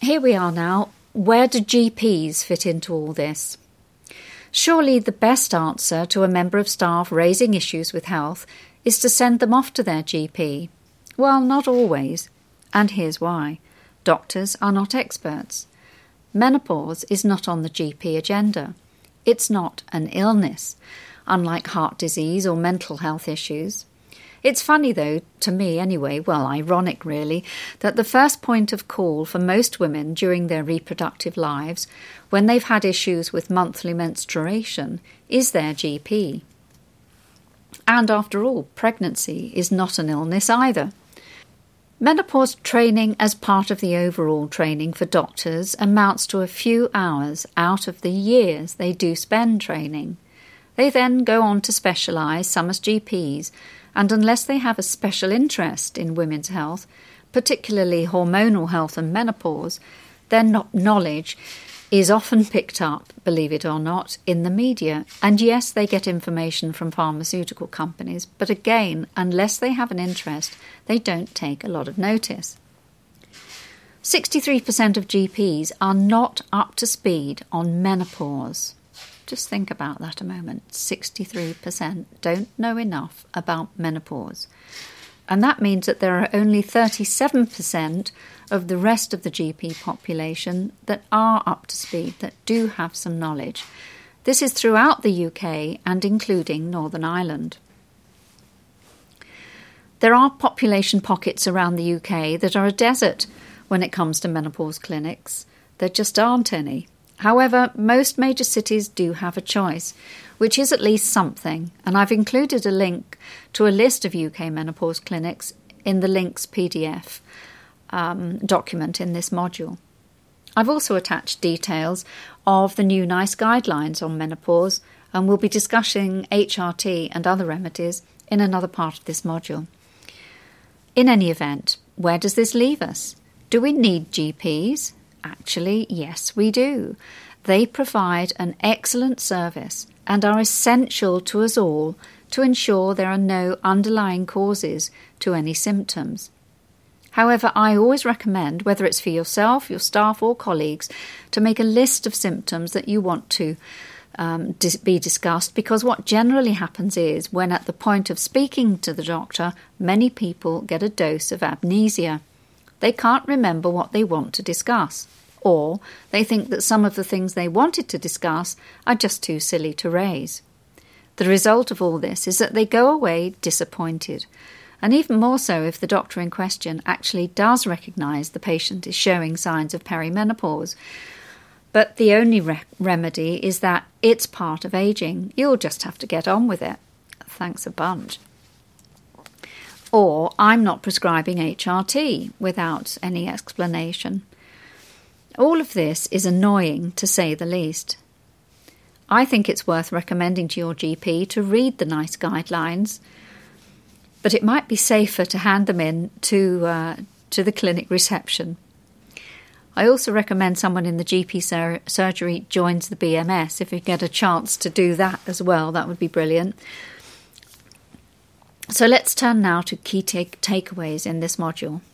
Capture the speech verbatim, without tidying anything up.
here we are now. Where do G Ps fit into all this? Surely the best answer to a member of staff raising issues with health is to send them off to their G P. Well, not always, and here's why. Doctors are not experts. Menopause is not on the G P agenda. It's not an illness, unlike heart disease or mental health issues. It's funny, though, to me anyway, well, ironic really, that the first point of call for most women during their reproductive lives, when they've had issues with monthly menstruation, is their G P. And after all, pregnancy is not an illness either. Menopause training as part of the overall training for doctors amounts to a few hours out of the years they do spend training. They then go on to specialise, some as G Ps, and unless they have a special interest in women's health, particularly hormonal health and menopause, their no- knowledge is often picked up, believe it or not, in the media. And yes, they get information from pharmaceutical companies, but again, unless they have an interest, they don't take a lot of notice. sixty-three percent of G Ps are not up to speed on menopause. Just think about that a moment. sixty-three percent don't know enough about menopause. And that means that there are only thirty-seven percent of the rest of the G P population that are up to speed, that do have some knowledge. This is throughout the U K and including Northern Ireland. There are population pockets around the U K that are a desert when it comes to menopause clinics. There just aren't any. However, most major cities do have a choice, which is at least something, and I've included a link to a list of U K menopause clinics in the links P D F um, document in this module. I've also attached details of the new NICE guidelines on menopause, and we'll be discussing H R T and other remedies in another part of this module. In any event, where does this leave us? Do we need G Ps? Actually, yes, we do. They provide an excellent service and are essential to us all to ensure there are no underlying causes to any symptoms. However, I always recommend, whether it's for yourself, your staff or colleagues, to make a list of symptoms that you want to um, dis- be discussed, because what generally happens is, when at the point of speaking to the doctor, many people get a dose of amnesia. They can't remember what they want to discuss, or they think that some of the things they wanted to discuss are just too silly to raise. The result of all this is that they go away disappointed, and even more so if the doctor in question actually does recognise the patient is showing signs of perimenopause. But the only re- remedy is that it's part of ageing. You'll just have to get on with it. Thanks a bunch. Or I'm not prescribing H R T without any explanation. All of this is annoying, to say the least. I think it's worth recommending to your G P to read the NICE guidelines, but it might be safer to hand them in to, uh, to the clinic reception. I also recommend someone in the G P sur- surgery joins the B M S. If you get a chance to do that as well, that would be brilliant. So let's turn now to key take- takeaways in this module.